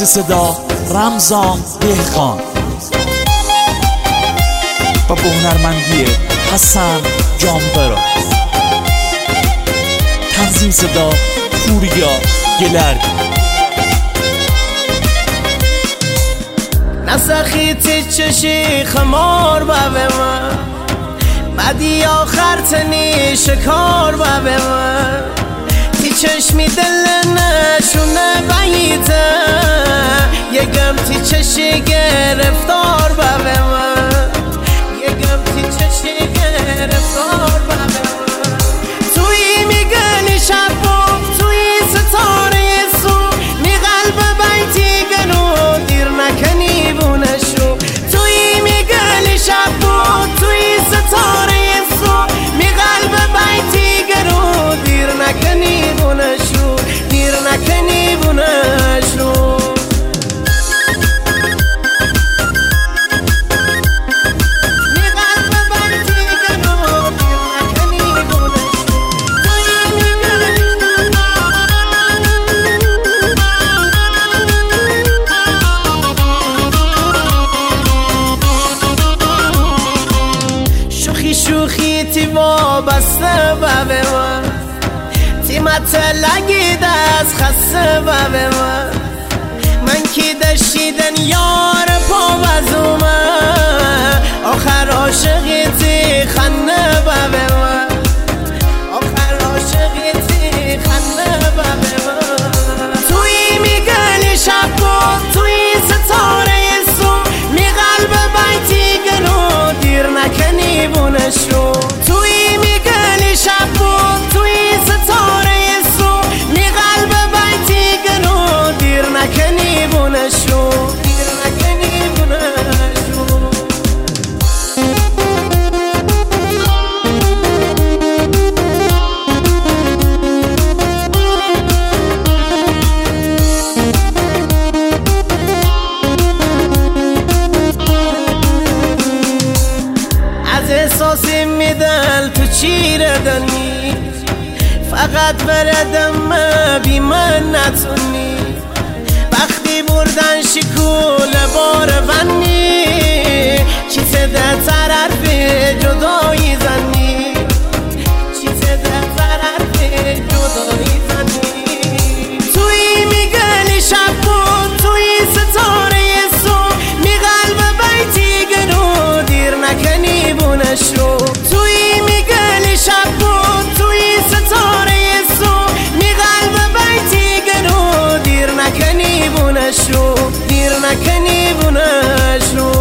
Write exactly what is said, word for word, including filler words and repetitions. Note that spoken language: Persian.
صدا رمضان دهقان و با هنرمندی حسن جانبرا. تنظیم صدا پوریا گلردی. نسخیتی چشی خمار با به من مدی آخر تنی شکار با به من تی چشمی دل نشونه بیته یکم تی چشی گرفتار با به من یکم تی چشی گرفتار با به من توی میگنی شب و توی ستاره سو می قلب بیتی گنو دیر نکنی بونشو توی میگنی شب و توی ستاره سو می قلب بیتی گنو دیر نکنی بونشو دیر نکنی بونشو شوخی تی وابسته با به من تی متلگی دست خسته با به من من کی دشیدن یار پا وزومه آخر عاشقی تی خنده با به من آخر عاشقی تی خنده با به من توی میگلی شب و توی ستاره سو می قلب بیتی گنو دیر نکنی بونشو توی میگلی شب و توی ستاره سو می قلب بیتی گنو دیر نکنی بونشو دیر نکنی بونشو از احساسی میدل تو چیره دنی فقط بردم بی من نتونی وقتی بردن شکول بار ونی چی تده طرف جدایی زنی چی تده طرف جدایی زنی توی میگلی شب و توی ستاره سو می قلب بیتی گنو دیر نکنی بونشو توی میگلی شب و توی ستاره سو می قلب بیتی گنو دیر نکنی بونشو دیر نکنی بونشو